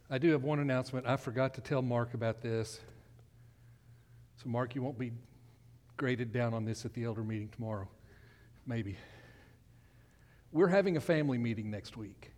I do have one announcement. I forgot to tell Mark about this. So, Mark, you won't be graded down on this at the elder meeting tomorrow. Maybe. We're having a family meeting next week.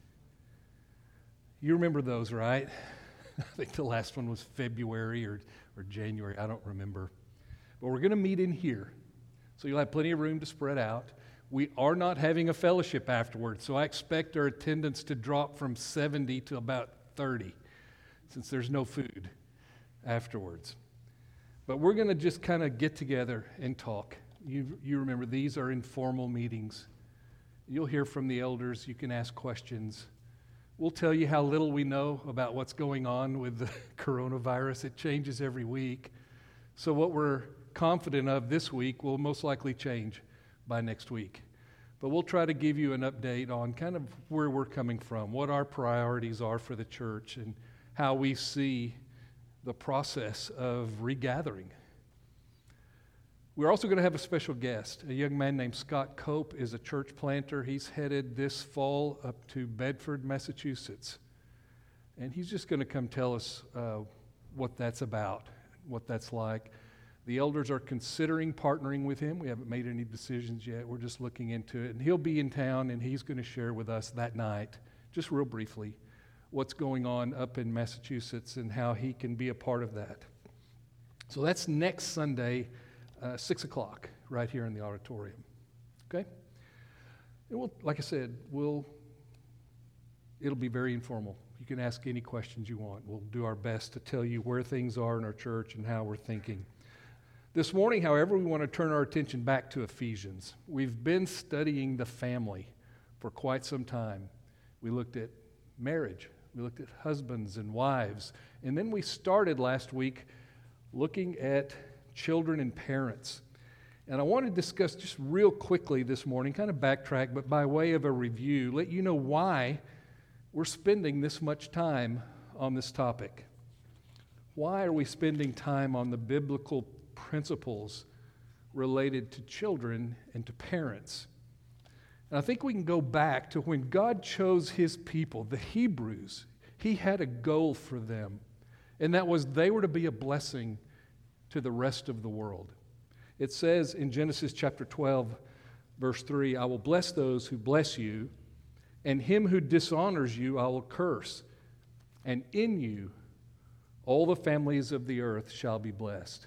You remember those, right? I think the last one was February or January. I don't remember. But we're going to meet in here. So you'll have plenty of room to spread out. We are not having a fellowship afterwards, so I expect our attendance to drop from 70 to about 30, since there's no food afterwards. But we're going to just kind of get together and talk. You remember, these are informal meetings. You'll hear from the elders. You can ask questions. We'll tell you how little we know about what's going on with the coronavirus. It changes every week. So what we're confident of this week will most likely change by next week. But we'll try to give you an update on kind of where we're coming from, what our priorities are for the church, and how we see the process of regathering. We're also going to have a special guest. A young man named Scott Cope is a church planter. He's headed this fall up to Bedford, Massachusetts. And he's just going to come tell us what that's about, what that's like. The elders are considering partnering with him. We haven't made any decisions yet. We're just looking into it. And he'll be in town, and he's going to share with us that night, just real briefly, what's going on up in Massachusetts and how he can be a part of that. So that's next Sunday, 6 o'clock, right here in the auditorium. Okay? And we'll, like I said, it'll be very informal. You can ask any questions you want. We'll do our best to tell you where things are in our church and how we're thinking. This morning, however, we want to turn our attention back to Ephesians. We've been studying the family for quite some time. We looked at marriage. We looked at husbands and wives. And then we started last week looking at children and parents. And I want to discuss just real quickly this morning, kind of backtrack, but by way of a review, let you know why we're spending this much time on this topic. Why are we spending time on the biblical principles related to children and to parents? And I think we can go back to when God chose his people, the Hebrews. He had a goal for them, and that was they were to be a blessing to the rest of the world. It says in Genesis chapter 12, verse 3, I will bless those who bless you, and him who dishonors you I will curse, and in you all the families of the earth shall be blessed.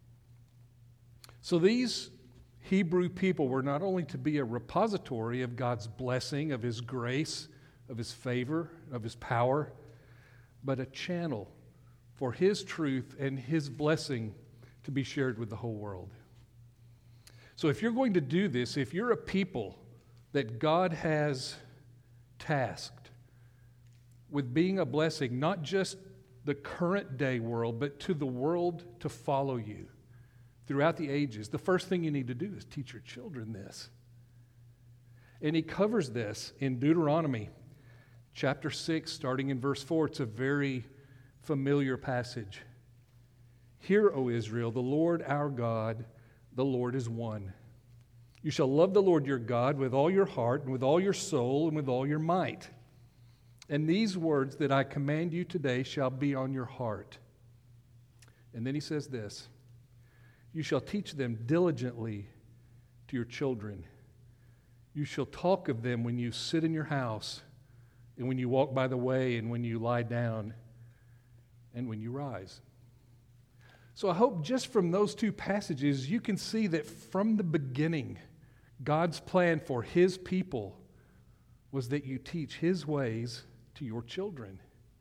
So these Hebrew people were not only to be a repository of God's blessing, of his grace, of his favor, of his power, but a channel for his truth and his blessing to be shared with the whole world. So if you're going to do this, if you're a people that God has tasked with being a blessing, not just the current day world, but to the world to follow you throughout the ages, the first thing you need to do is teach your children this. And he covers this in Deuteronomy chapter 6, starting in verse 4. It's a very familiar passage. Hear, O Israel, the Lord our God, the Lord is one. You shall love the Lord your God with all your heart and with all your soul and with all your might. And these words that I command you today shall be on your heart. And then he says this, you shall teach them diligently to your children. You shall talk of them when you sit in your house, and when you walk by the way, and when you lie down, and when you rise. So I hope just from those two passages, you can see that from the beginning, God's plan for his people was that you teach his ways to your children.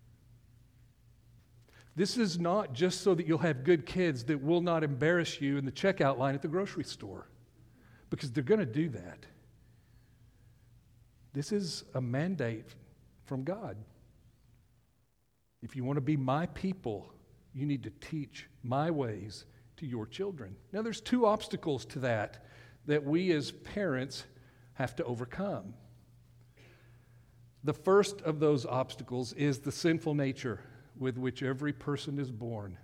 This is not just so that you'll have good kids that will not embarrass you in the checkout line at the grocery store, because they're going to do that. This is a mandate from God. If you want to be my people, you need to teach my ways to your children. Now, there's two obstacles to that we as parents have to overcome. The first of those obstacles is the sinful nature with which every person is born.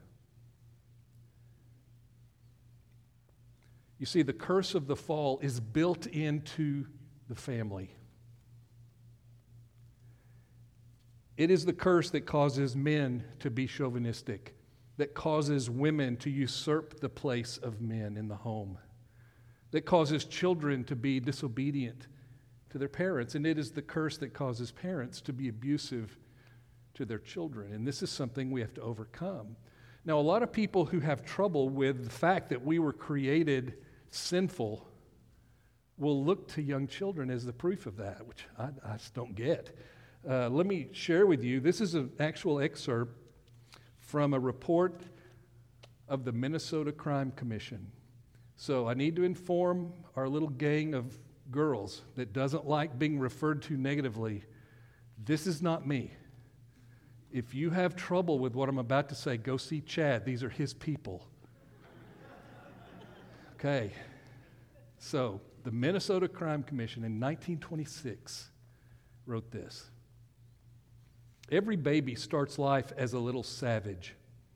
You see, the curse of the fall is built into the family. It is the curse that causes men to be chauvinistic, that causes women to usurp the place of men in the home, that causes children to be disobedient to their parents. And it is the curse that causes parents to be abusive to their children. And this is something we have to overcome. Now, a lot of people who have trouble with the fact that we were created sinful will look to young children as the proof of that, which I just don't get. Let me share with you, this is an actual excerpt from a report of the Minnesota Crime Commission. So I need to inform our little gang of girls that doesn't like being referred to negatively, this is not me. If you have trouble with what I'm about to say, go see Chad. These are his people. Okay. So the Minnesota Crime Commission in 1926 wrote this. Every baby starts life as a little savage.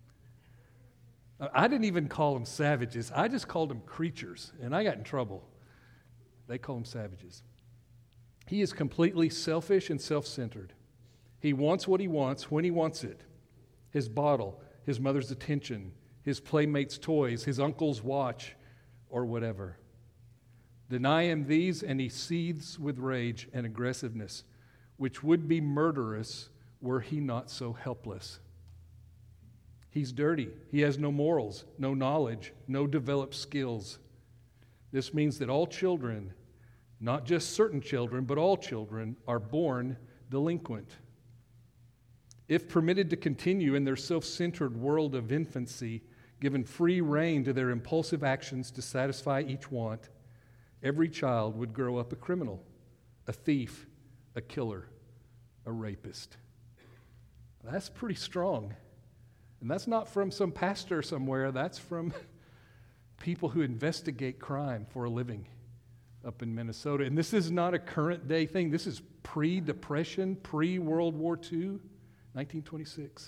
I didn't even call them savages. I just called them creatures, and I got in trouble. They call them savages. He is completely selfish and self-centered. He wants what he wants when he wants it. His bottle, his mother's attention, his playmates' toys, his uncle's watch, or whatever. Deny him these, and he seethes with rage and aggressiveness, which would be murderous were he not so helpless. He's dirty. He has no morals, no knowledge, no developed skills. This means that all children, not just certain children, but all children, are born delinquent. If permitted to continue in their self-centered world of infancy, given free rein to their impulsive actions to satisfy each want, every child would grow up a criminal, a thief, a killer, a rapist. That's pretty strong. And that's not from some pastor somewhere. That's from people who investigate crime for a living up in Minnesota. And this is not a current day thing. This is pre-Depression, pre-World War II, 1926.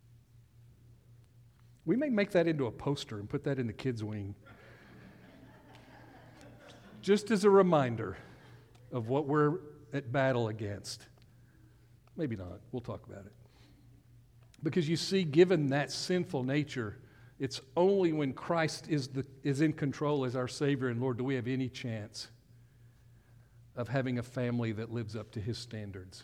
We may make that into a poster and put that in the kids' wing. Just as a reminder of what we're at battle against. Maybe not. We'll talk about it. Because you see, given that sinful nature, it's only when Christ is in control as our Savior and Lord do we have any chance of having a family that lives up to His standards.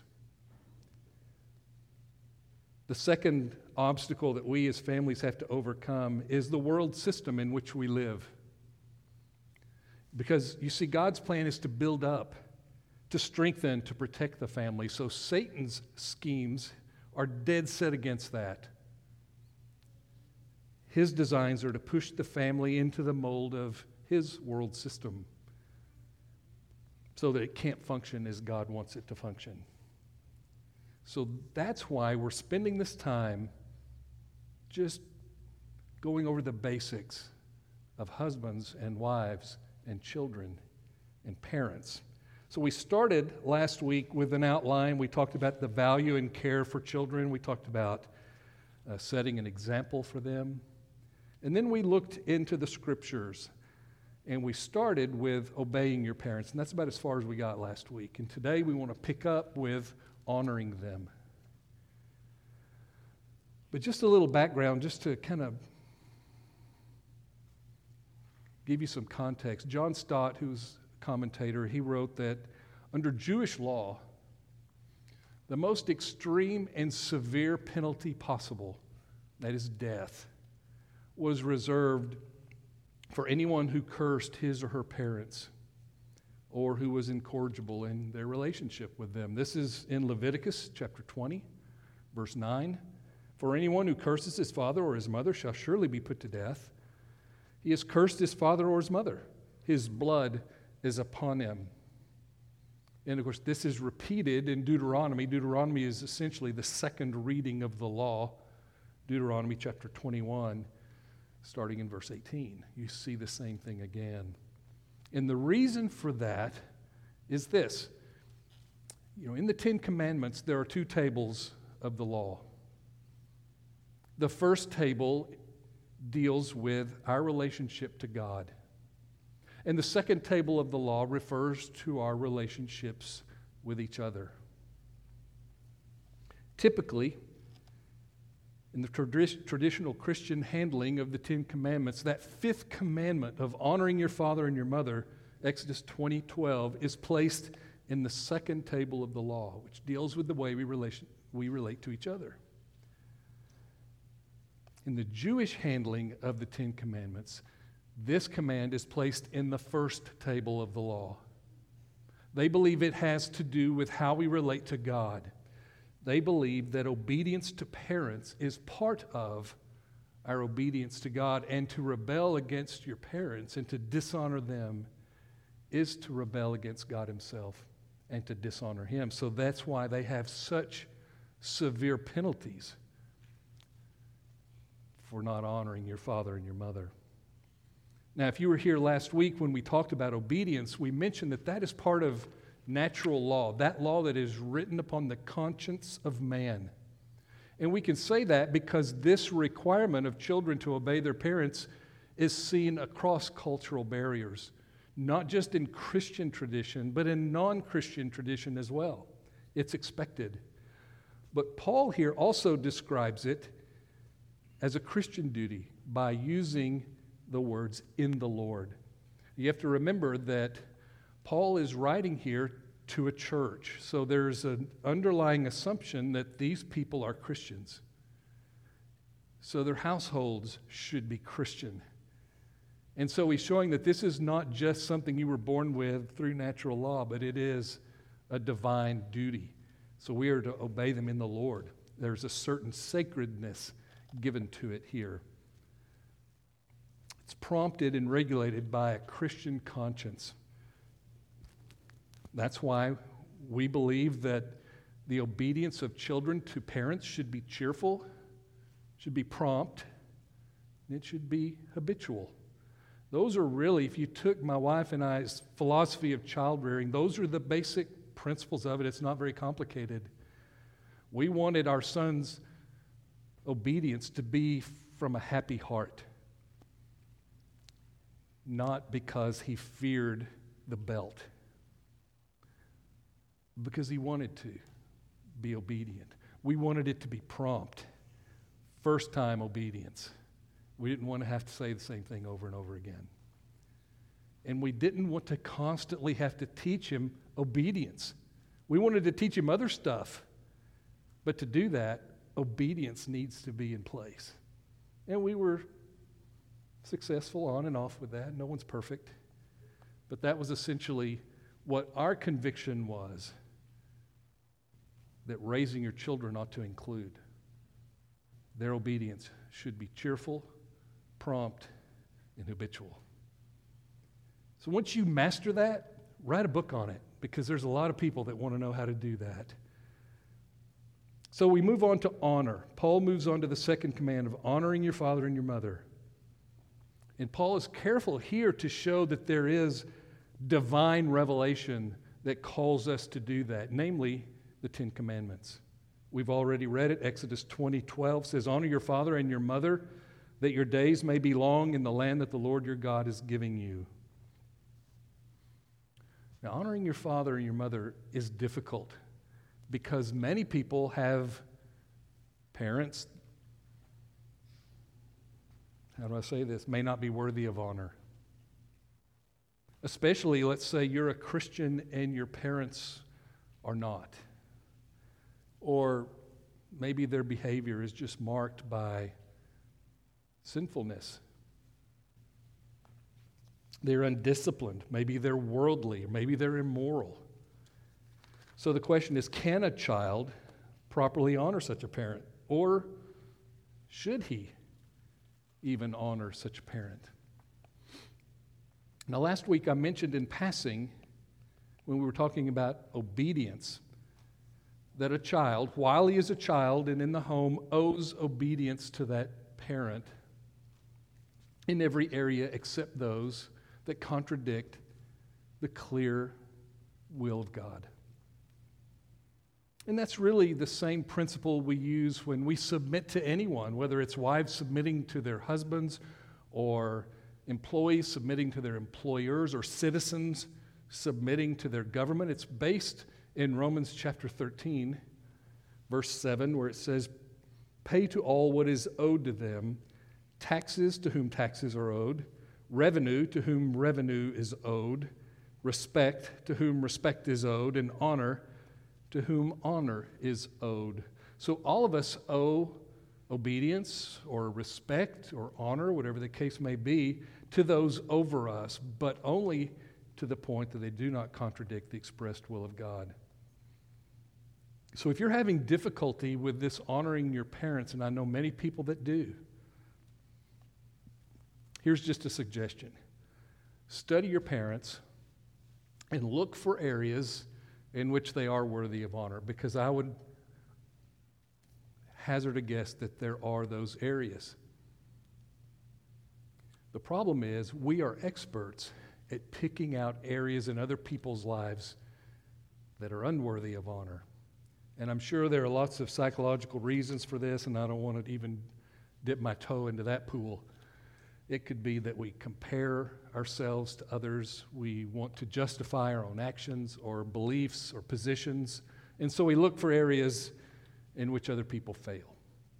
The second obstacle that we as families have to overcome is the world system in which we live. Because you see, God's plan is to build up, to strengthen, to protect the family. So Satan's schemes are dead set against that. His designs are to push the family into the mold of his world system so that it can't function as God wants it to function. So that's why we're spending this time just going over the basics of husbands and wives and children and parents. So we started last week with an outline. We talked about the value and care for children. We talked about setting an example for them. And then we looked into the scriptures, and we started with obeying your parents. And that's about as far as we got last week. And today we want to pick up with honoring them. But just a little background, just to kind of give you some context. John Stott, who's a commentator, he wrote that under Jewish law, the most extreme and severe penalty possible, that is death, was reserved for anyone who cursed his or her parents or who was incorrigible in their relationship with them. This is in Leviticus chapter 20, verse 9. For anyone who curses his father or his mother shall surely be put to death. He has cursed his father or his mother. His blood is upon him. And of course, this is repeated in Deuteronomy. Deuteronomy is essentially the second reading of the law. Deuteronomy chapter 21, starting in verse 18. You see the same thing again. And the reason for that is this. In the Ten Commandments, there are two tables of the law. The first table deals with our relationship to God. And the second table of the law refers to our relationships with each other. Typically, in the traditional Christian handling of the Ten Commandments, that fifth commandment of honoring your father and your mother, Exodus 20:12, is placed in the second table of the law, which deals with the way we relate to each other. In the Jewish handling of the Ten Commandments, this command is placed in the first table of the law. They believe it has to do with how we relate to God. They believe that obedience to parents is part of our obedience to God, and to rebel against your parents and to dishonor them is to rebel against God Himself and to dishonor Him. So that's why they have such severe penalties for not honoring your father and your mother. Now, if you were here last week when we talked about obedience, we mentioned that that is part of natural law, that law that is written upon the conscience of man. And we can say that because this requirement of children to obey their parents is seen across cultural barriers, not just in Christian tradition, but in non-Christian tradition as well. It's expected. But Paul here also describes it as a Christian duty by using the words "in the Lord." You have to remember that Paul is writing here to a church, so there's an underlying assumption that these people are Christians. So their households should be Christian. And so he's showing that this is not just something you were born with through natural law, but it is a divine duty. So we are to obey them in the Lord. There's a certain sacredness given to it here. It's prompted and regulated by a Christian conscience. That's why we believe that the obedience of children to parents should be cheerful, should be prompt, and it should be habitual. Those are really, if you took my wife and I's philosophy of child rearing, those are the basic principles of it. It's not very complicated. We wanted our son's obedience to be from a happy heart, not because he feared the belt, because he wanted to be obedient. We wanted it to be prompt, first-time obedience. We didn't want to have to say the same thing over and over again. And we didn't want to constantly have to teach him obedience. We wanted to teach him other stuff, but to do that, obedience needs to be in place. And we were successful on and off with that. No one's perfect. But that was essentially what our conviction was, that raising your children ought to include. Their obedience should be cheerful, prompt, and habitual. So once you master that, write a book on it, because there's a lot of people that want to know how to do that. So we move on to honor. Paul moves on to the second command of honoring your father and your mother. And Paul is careful here to show that there is divine revelation that calls us to do that, namely the Ten Commandments. We've already read it. Exodus 20:12 says, "Honor your father and your mother, that your days may be long in the land that the Lord your God is giving you." Now, honoring your father and your mother is difficult because many people have parents, how do I say this, may not be worthy of honor. Especially, let's say you're a Christian and your parents are not. Or maybe their behavior is just marked by sinfulness. They're undisciplined. Maybe they're worldly. Or maybe they're immoral. So the question is, can a child properly honor such a parent? Or should he even honor such a parent? Now, last week I mentioned in passing, when we were talking about obedience, that a child, while he is a child and in the home, owes obedience to that parent in every area except those that contradict the clear will of God. And that's really the same principle we use when we submit to anyone, whether it's wives submitting to their husbands or employees submitting to their employers or citizens submitting to their government. It's based in Romans chapter 13, verse 7, where it says, pay to all what is owed to them, taxes to whom taxes are owed, revenue to whom revenue is owed, respect to whom respect is owed, and honor to whom honor is owed. So all of us owe obedience or respect or honor, whatever the case may be, to those over us, but only to the point that they do not contradict the expressed will of God. So if you're having difficulty with this honoring your parents, and I know many people that do, here's just a suggestion. Study your parents and look for areas in which they are worthy of honor, because I would hazard a guess that there are those areas. The problem is we are experts at picking out areas in other people's lives that are unworthy of honor. And I'm sure there are lots of psychological reasons for this, and I don't want to even dip my toe into that pool. It could be that we compare ourselves to others. We want to justify our own actions or beliefs or positions. And so we look for areas in which other people fail.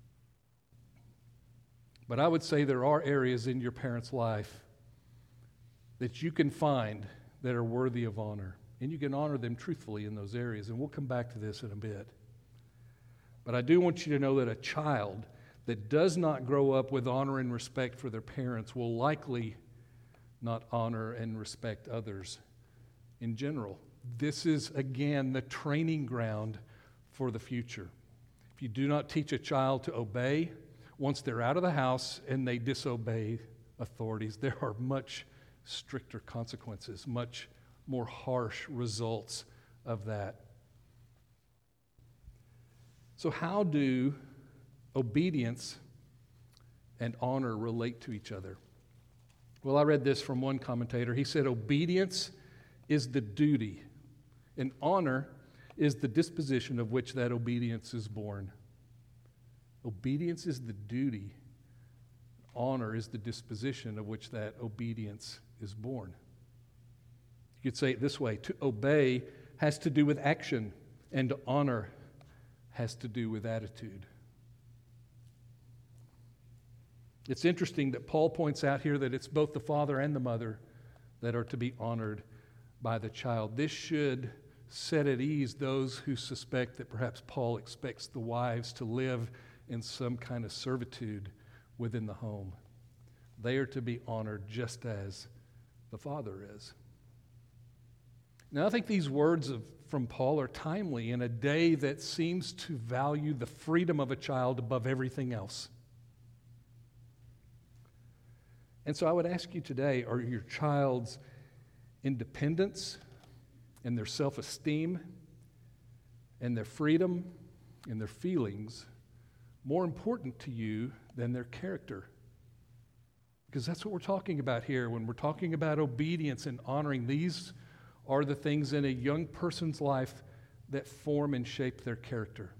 But I would say there are areas in your parents' life that you can find that are worthy of honor. And you can honor them truthfully in those areas. And we'll come back to this in a bit. But I do want you to know that a child that does not grow up with honor and respect for their parents will likely not honor and respect others in general. This is, again, the training ground for the future. If you do not teach a child to obey, once they're out of the house and they disobey authorities, there are much stricter consequences, much more harsh results of that. So how do obedience and honor relate to each other? Well, I read this from one commentator. He said, obedience is the duty, and honor is the disposition of which that obedience is born. Obedience is the duty. Honor is the disposition of which that obedience is born. You could say it this way: to obey has to do with action, and to honor has to do with attitude. It's interesting that Paul points out here that it's both the father and the mother that are to be honored by the child. This should set at ease those who suspect that perhaps Paul expects the wives to live in some kind of servitude within the home. They are to be honored just as the father is. Now, I think these words from Paul are timely in a day that seems to value the freedom of a child above everything else. And so I would ask you today, are your child's independence and their self-esteem and their freedom and their feelings more important to you than their character? Because that's what we're talking about here. When we're talking about obedience and honoring, these are the things in a young person's life that form and shape their character.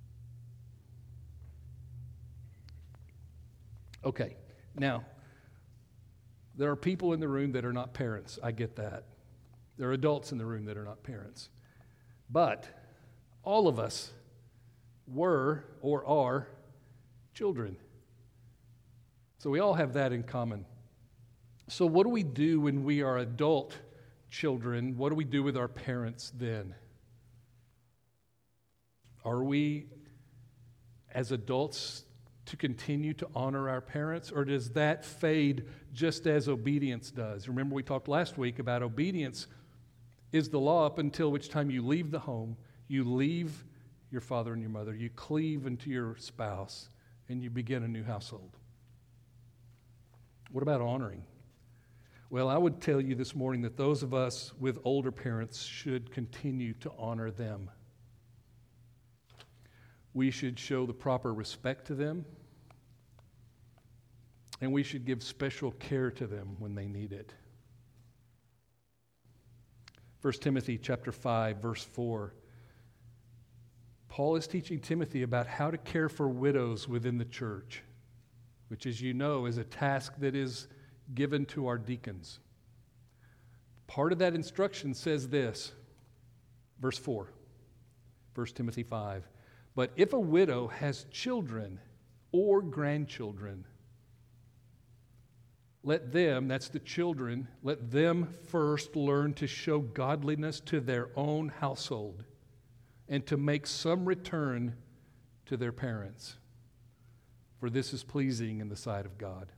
Okay, now, there are people in the room that are not parents. I get that. There are adults in the room that are not parents. But all of us were or are children. So we all have that in common. So what do we do when we are adult children? What do we do with our parents then? Are we, as adults, to continue to honor our parents, or does that fade just as obedience does? Remember, we talked last week about obedience is the law up until which time you leave the home, you leave your father and your mother, you cleave into your spouse, and you begin a new household. What about honoring? Well, I would tell you this morning that those of us with older parents should continue to honor them. We should show the proper respect to them, and we should give special care to them when they need it. 1 Timothy chapter 5, verse 4. Paul is teaching Timothy about how to care for widows within the church, which, as you know, is a task that is given to our deacons. Part of that instruction says this, verse 4, 1 Timothy 5. But if a widow has children or grandchildren, let them, that's the children, let them first learn to show godliness to their own household and to make some return to their parents. For this is pleasing in the sight of God.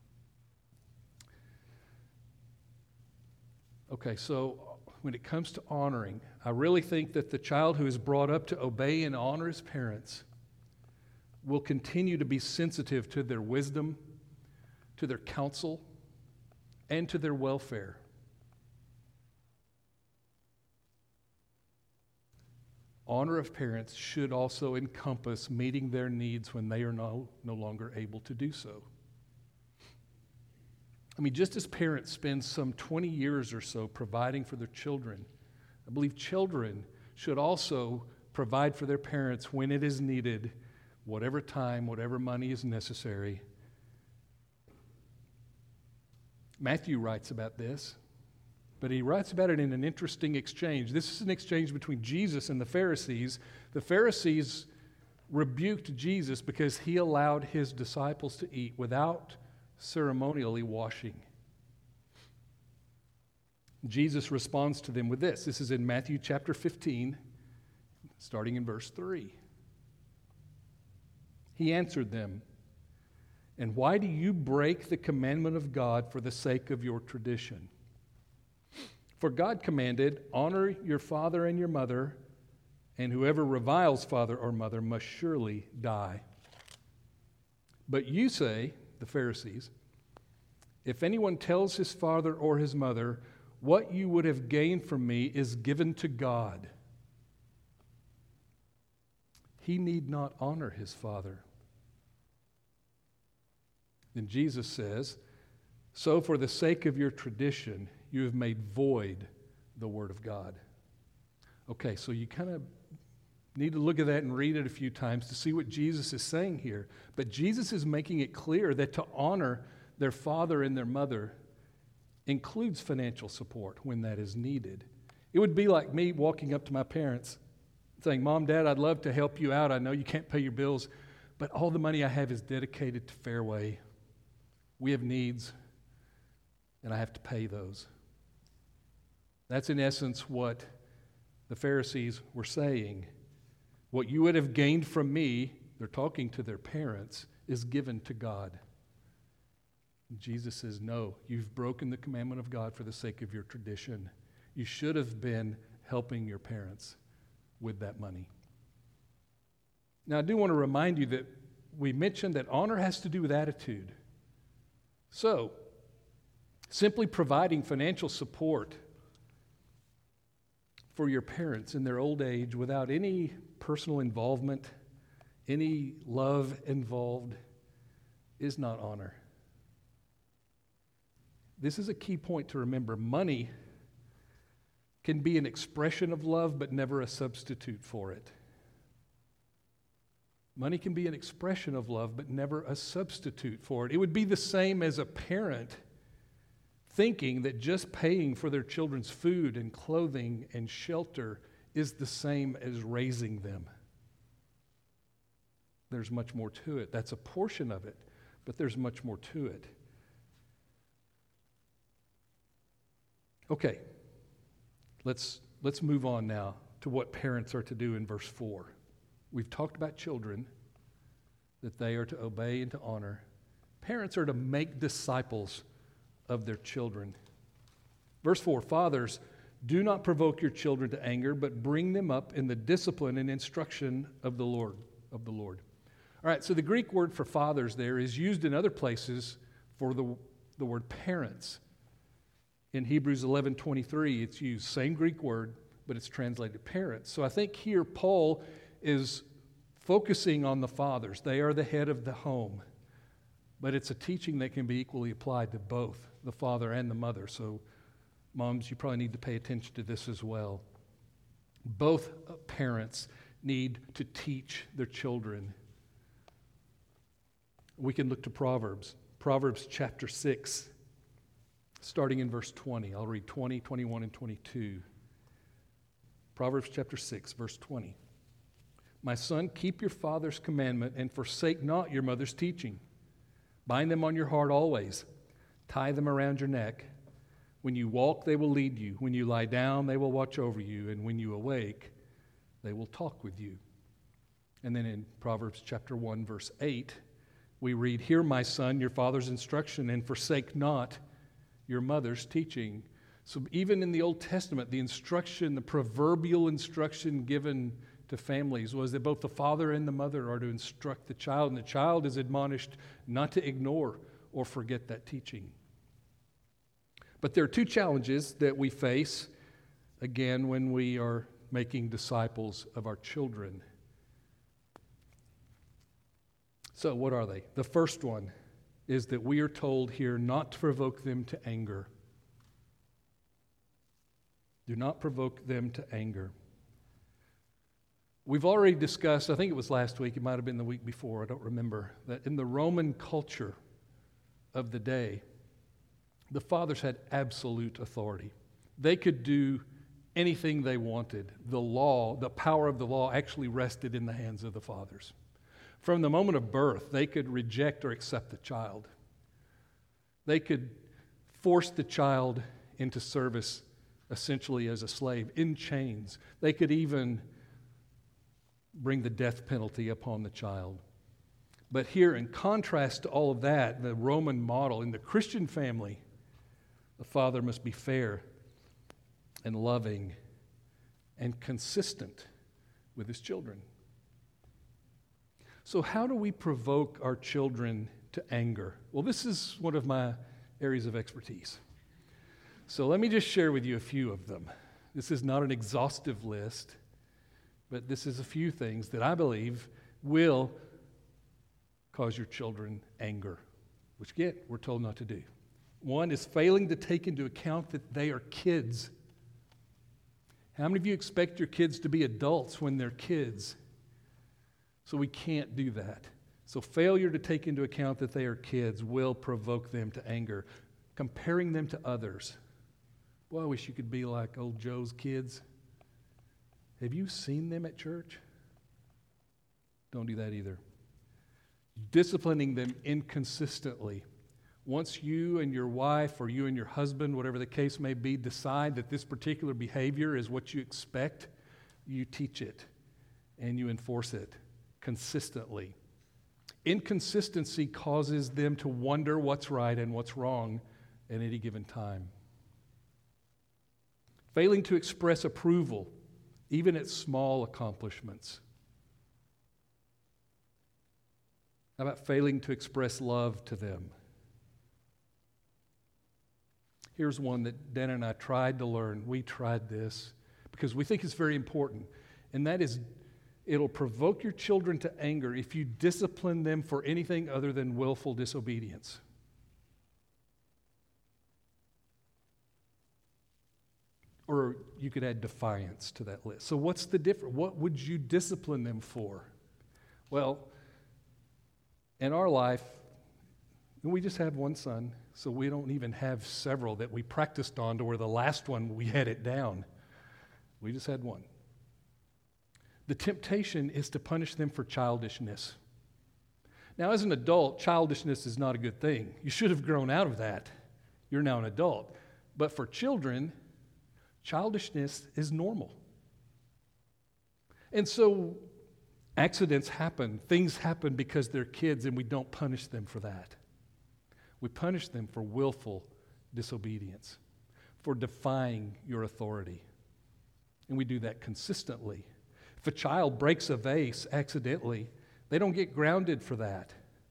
Okay, so when it comes to honoring, I really think that the child who is brought up to obey and honor his parents will continue to be sensitive to their wisdom, to their counsel, and to their welfare. Honor of parents should also encompass meeting their needs when they are no longer able to do so. I mean, just as parents spend some 20 years or so providing for their children, I believe children should also provide for their parents when it is needed, whatever time, whatever money is necessary. Matthew writes about this, but he writes about it in an interesting exchange. This is an exchange between Jesus and the Pharisees. The Pharisees rebuked Jesus because he allowed his disciples to eat without ceremonially washing. Jesus responds to them with this. This is in Matthew chapter 15, starting in verse 3. He answered them, "And why do you break the commandment of God for the sake of your tradition? For God commanded, 'Honor your father and your mother,' and whoever reviles father or mother must surely die. But you say," the Pharisees, "if anyone tells his father or his mother, 'What you would have gained from me is given to God,' he need not honor his father." Then Jesus says, "So for the sake of your tradition, you have made void the word of God." Okay, so you kind of need to look at that and read it a few times to see what Jesus is saying here. But Jesus is making it clear that to honor their father and their mother includes financial support when that is needed. It would be like me walking up to my parents saying, "Mom, Dad, I'd love to help you out. I know you can't pay your bills, but all the money I have is dedicated to Fairway. We have needs, and I have to pay those." That's in essence what the Pharisees were saying. What you would have gained from me, they're talking to their parents, is given to God. And Jesus says, no, you've broken the commandment of God for the sake of your tradition. You should have been helping your parents with that money. Now, I do want to remind you that we mentioned that honor has to do with attitude. So, simply providing financial support for your parents in their old age without any personal involvement, any love involved, is not honor. This is a key point to remember. Money can be an expression of love, but never a substitute for it. Money can be an expression of love, but never a substitute for it. It would be the same as a parent thinking that just paying for their children's food and clothing and shelter is the same as raising them. There's much more to it. That's a portion of it, but there's much more to it. Okay, let's move on now to what parents are to do in verse 4. We've talked about children, that they are to obey and to honor. Parents are to make disciples of their children. Verse 4, "Fathers, do not provoke your children to anger, but bring them up in the discipline and instruction of the Lord. All right, so the Greek word for fathers there is used in other places for the word parents. In Hebrews 11:23, it's used, same Greek word, but it's translated parents. So I think here Paul is focusing on the fathers. They are the head of the home. But it's a teaching that can be equally applied to both the father and the mother. So moms, you probably need to pay attention to this as well. Both parents need to teach their children. We can look to Proverbs. Proverbs chapter 6, starting in verse 20. I'll read 20, 21, and 22. Proverbs chapter 6, verse 20. My son, keep your father's commandment and forsake not your mother's teaching. Bind them on your heart always. Tie them around your neck. When you walk, they will lead you. When you lie down, they will watch over you. And when you awake, they will talk with you. And then in Proverbs chapter 1, verse 8, we read, Hear, my son, your father's instruction, and forsake not your mother's teaching. So even in the Old Testament, the instruction, the proverbial instruction given to families was that both the father and the mother are to instruct the child, and the child is admonished not to ignore or forget that teaching. But there are two challenges that we face, again, when we are making disciples of our children. So what are they? The first one is that we are told here not to provoke them to anger. Do not provoke them to anger. We've already discussed, I think it was last week, it might have been the week before, I don't remember, that in the Roman culture of the day, the fathers had absolute authority. They could do anything they wanted. The law, the power of the law actually rested in the hands of the fathers. From the moment of birth, they could reject or accept the child. They could force the child into service essentially as a slave, in chains. They could even bring the death penalty upon the child. But here, in contrast to all of that, the Roman model, in the Christian family, the father must be fair and loving and consistent with his children. So how do we provoke our children to anger? Well, this is one of my areas of expertise. So let me just share with you a few of them. This is not an exhaustive list, but this is a few things that I believe will cause your children anger, which again, we're told not to do. One is failing to take into account that they are kids. How many of you expect your kids to be adults when they're kids? So we can't do that. So failure to take into account that they are kids will provoke them to anger. Comparing them to others. Boy, I wish you could be like old Joe's kids. Have you seen them at church? Don't do that either. Disciplining them inconsistently. Once you and your wife or you and your husband, whatever the case may be, decide that this particular behavior is what you expect, you teach it and you enforce it consistently. Inconsistency causes them to wonder what's right and what's wrong at any given time. Failing to express approval, even at small accomplishments. How about failing to express love to them? Here's one that Dan and I tried to learn. We tried this because we think it's very important, and that is it'll provoke your children to anger if you discipline them for anything other than willful disobedience. Or you could add defiance to that list. So what's the difference? What would you discipline them for? Well, in our life, we just have one son, so we don't even have several that we practiced on to where the last one we had it down. We just had one. The temptation is to punish them for childishness. Now, as an adult, childishness is not a good thing. You should have grown out of that. You're now an adult. But for children, childishness is normal. And so accidents happen, things happen because they're kids, and we don't punish them for that. We punish them for willful disobedience, for defying your authority. And we do that consistently. If a child breaks a vase accidentally, they don't get grounded for that.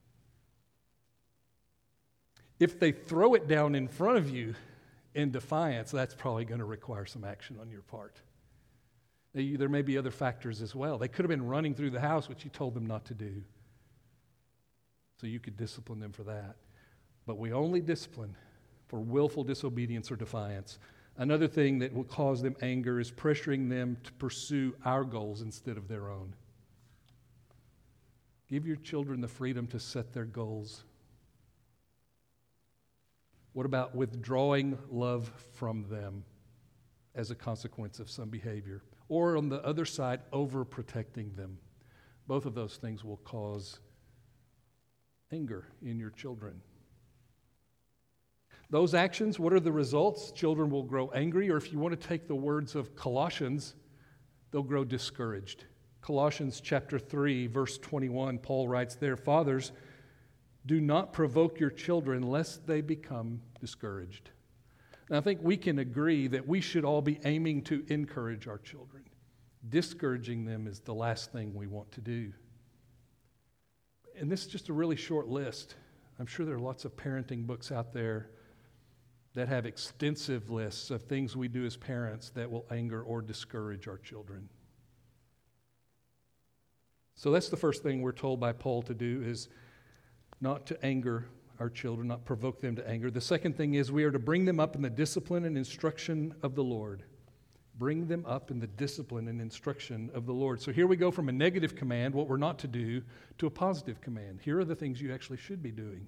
If they throw it down in front of you in defiance, that's probably going to require some action on your part. There may be other factors as well. They could have been running through the house, which you told them not to do. So you could discipline them for that. But we only discipline for willful disobedience or defiance. Another thing that will cause them anger is pressuring them to pursue our goals instead of their own. Give your children the freedom to set their goals. What about withdrawing love from them as a consequence of some behavior? Or on the other side, overprotecting them. Both of those things will cause anger in your children. Those actions, what are the results? Children will grow angry, or if you want to take the words of Colossians, they'll grow discouraged. Colossians chapter 3, verse 21, Paul writes there, "Fathers, do not provoke your children lest they become discouraged." And I think we can agree that we should all be aiming to encourage our children. Discouraging them is the last thing we want to do. And this is just a really short list. I'm sure there are lots of parenting books out there that have extensive lists of things we do as parents that will anger or discourage our children. So that's the first thing we're told by Paul to do, is not to anger our children, not provoke them to anger. The second thing is we are to bring them up in the discipline and instruction of the Lord. Bring them up in the discipline and instruction of the Lord. So here we go from a negative command, what we're not to do, to a positive command. Here are the things you actually should be doing.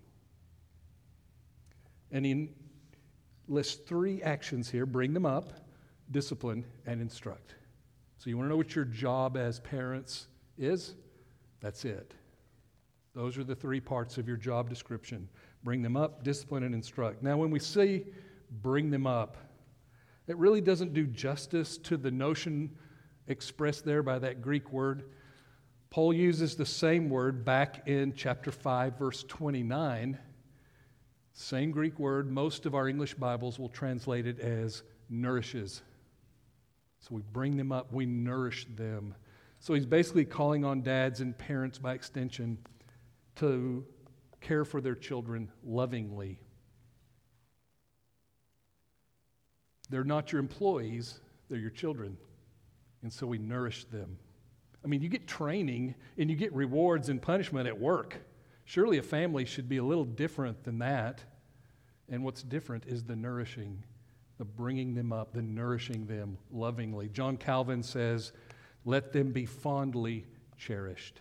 And he lists 3 actions here: bring them up, discipline, and instruct. So you want to know what your job as parents is? That's it. Those are the 3 parts of your job description. Bring them up, discipline, and instruct. Now, when we say bring them up, it really doesn't do justice to the notion expressed there by that Greek word. Paul uses the same word back in chapter 5, verse 29. Same Greek word. Most of our English Bibles will translate it as nourishes. So we bring them up, we nourish them. So he's basically calling on dads and parents by extension to care for their children lovingly. They're not your employees, they're your children. And so we nourish them. I mean, you get training and you get rewards and punishment at work. Surely a family should be a little different than that. And what's different is the nourishing, the bringing them up, the nourishing them lovingly. John Calvin says, "Let them be fondly cherished."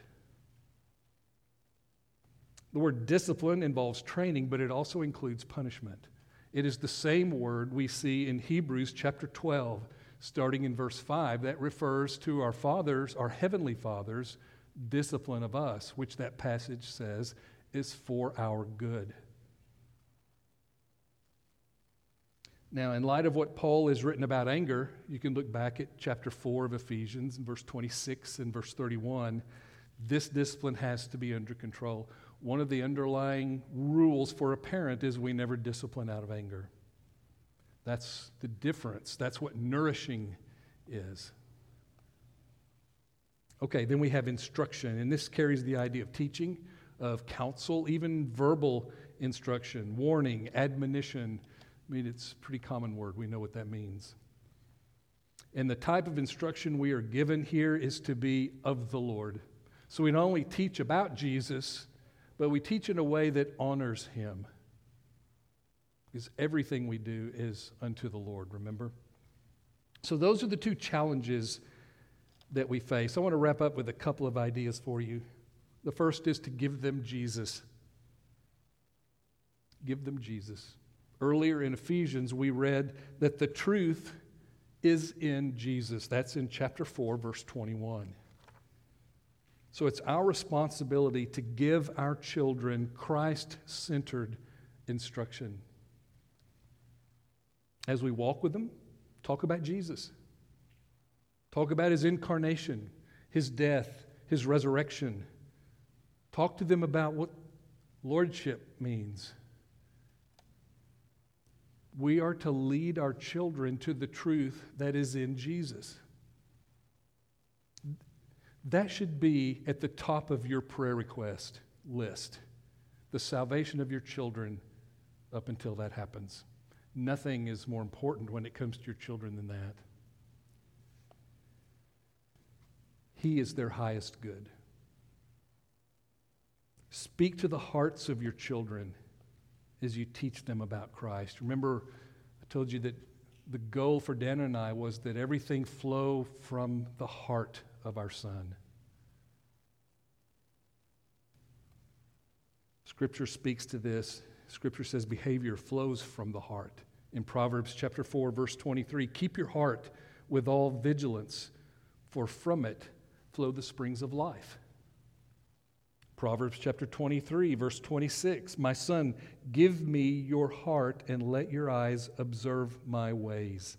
The word discipline involves training, but it also includes punishment. It is the same word we see in Hebrews chapter 12, starting in verse 5, that refers to our Father's, our Heavenly Father's, discipline of us, which that passage says is for our good. Now, in light of what Paul has written about anger, you can look back at chapter 4 of Ephesians, verse 26 and verse 31. This discipline has to be under control. One of the underlying rules for a parent is we never discipline out of anger. That's the difference. That's what nourishing is. Okay, then we have instruction, and this carries the idea of teaching, of counsel, even verbal instruction, warning, admonition. I mean, it's a pretty common word. We know what that means. And the type of instruction we are given here is to be of the Lord. So we not only teach about Jesus, but we teach in a way that honors him. Because everything we do is unto the Lord, remember? So those are the 2 challenges that we face. I want to wrap up with a couple of ideas for you. The first is to give them Jesus. Give them Jesus. Earlier in Ephesians, we read that the truth is in Jesus. That's in chapter 4, verse 21. So it's our responsibility to give our children Christ-centered instruction. As we walk with them, talk about Jesus. Talk about his incarnation, his death, his resurrection. Talk to them about what lordship means. We are to lead our children to the truth that is in Jesus. That should be at the top of your prayer request list. The salvation of your children up until that happens. Nothing is more important when it comes to your children than that. He is their highest good. Speak to the hearts of your children as you teach them about Christ. Remember, I told you that the goal for Dana and I was that everything flow from the heart of our son. Scripture speaks to this. Scripture says behavior flows from the heart. In Proverbs chapter 4, verse 23, keep your heart with all vigilance, for from it flow the springs of life. Proverbs chapter 23, verse 26, my son, give me your heart and let your eyes observe my ways.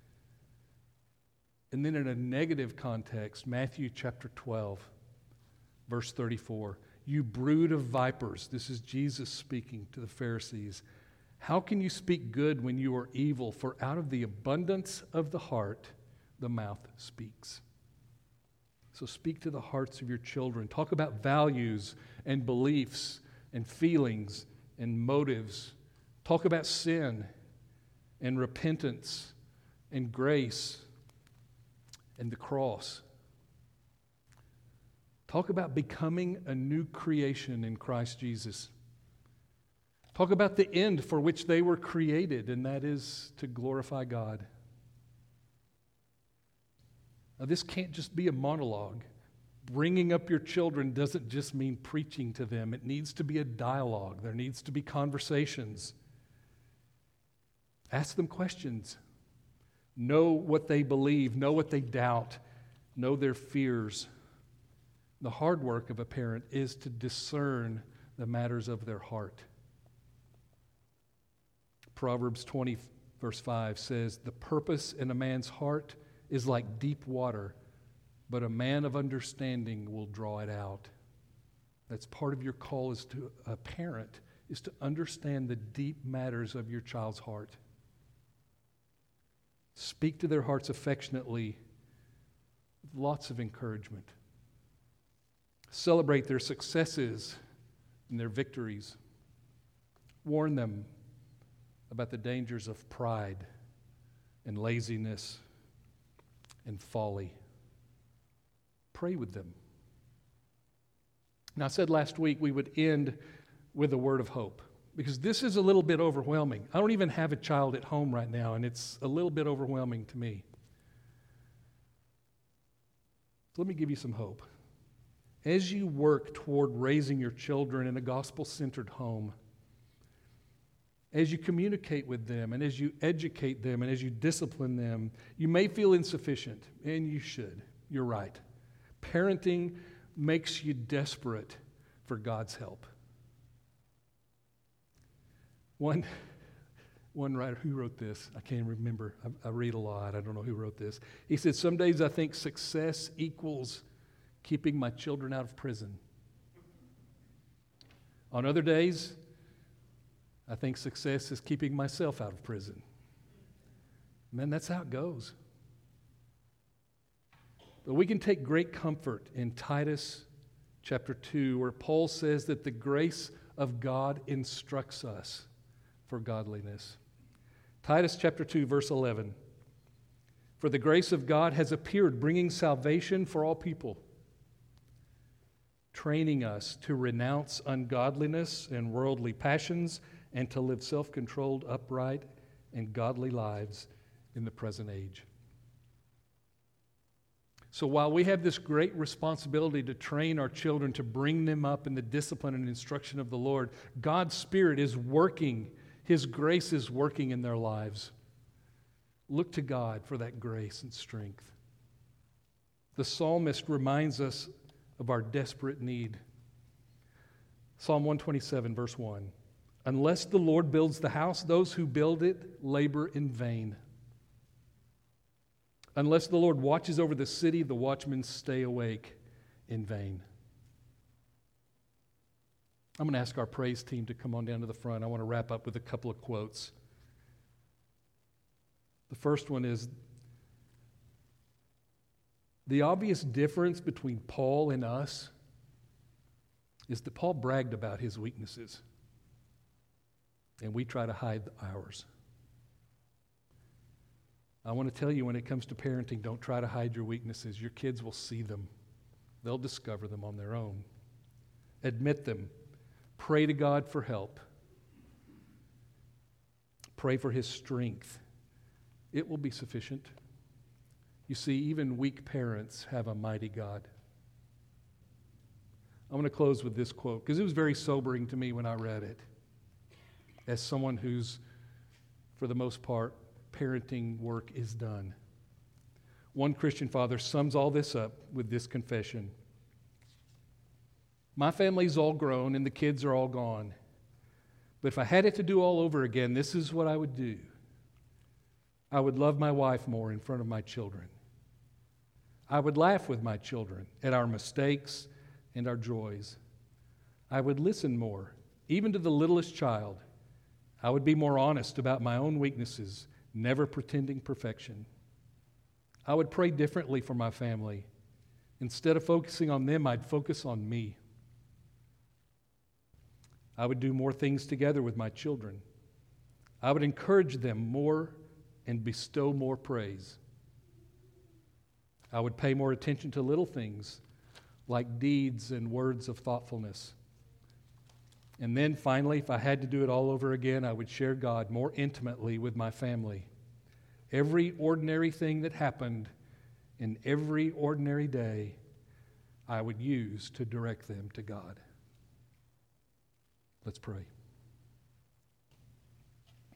And then in a negative context, Matthew chapter 12, verse 34, you brood of vipers, this is Jesus speaking to the Pharisees, how can you speak good when you are evil? For out of the abundance of the heart, the mouth speaks. So speak to the hearts of your children. Talk about values and beliefs and feelings and motives. Talk about sin and repentance and grace and the cross. Talk about becoming a new creation in Christ Jesus. Talk about the end for which they were created, and that is to glorify God. Now, this can't just be a monologue. Bringing up your children doesn't just mean preaching to them. It needs to be a dialogue. There needs to be conversations. Ask them questions. Know what they believe. Know what they doubt. Know their fears. The hard work of a parent is to discern the matters of their heart. Proverbs 20, verse 5 says, the purpose in a man's heart is like deep water, but a man of understanding will draw it out. That's part of your call as to a parent, is to understand the deep matters of your child's heart. Speak to their hearts affectionately with lots of encouragement. Celebrate their successes and their victories. Warn them about the dangers of pride and laziness and folly. Pray with them. Now, I said last week we would end with a word of hope, because this is a little bit overwhelming. I don't even have a child at home right now, and it's a little bit overwhelming to me. So let me give you some hope. As you work toward raising your children in a gospel-centered home, as you communicate with them and as you educate them and as you discipline them, you may feel insufficient, and you should. You're right. Parenting makes you desperate for God's help. One writer, who wrote this? I can't remember. I read a lot. I don't know who wrote this. He said, some days I think success equals keeping my children out of prison. On other days, I think success is keeping myself out of prison. Man, that's how it goes. But we can take great comfort in Titus chapter 2, where Paul says that the grace of God instructs us for godliness. Titus chapter 2, verse 11. For the grace of God has appeared, bringing salvation for all people, training us to renounce ungodliness and worldly passions and to live self-controlled, upright, and godly lives in the present age. So while we have this great responsibility to train our children, to bring them up in the discipline and instruction of the Lord, God's Spirit is working. His grace is working in their lives. Look to God for that grace and strength. The psalmist reminds us of our desperate need. Psalm 127, verse 1. Unless the Lord builds the house, those who build it labor in vain. Unless the Lord watches over the city, the watchmen stay awake in vain. I'm going to ask our praise team to come on down to the front. I want to wrap up with a couple of quotes. The first one is, the obvious difference between Paul and us is that Paul bragged about his weaknesses, and we try to hide ours. I want to tell you, when it comes to parenting, don't try to hide your weaknesses. Your kids will see them. They'll discover them on their own. Admit them. Pray to God for help. Pray for His strength. It will be sufficient. You see, even weak parents have a mighty God. I'm going to close with this quote, because it was very sobering to me when I read it. As someone who's, for the most part, parenting work is done. One Christian father sums all this up with this confession. My family's all grown and the kids are all gone. But if I had it to do all over again, this is what I would do. I would love my wife more in front of my children. I would laugh with my children at our mistakes and our joys. I would listen more, even to the littlest child. I would be more honest about my own weaknesses, never pretending perfection. I would pray differently for my family. Instead of focusing on them, I'd focus on me. I would do more things together with my children. I would encourage them more and bestow more praise. I would pay more attention to little things like deeds and words of thoughtfulness. And then finally, if I had to do it all over again, I would share God more intimately with my family. Every ordinary thing that happened in every ordinary day, I would use to direct them to God. Let's pray.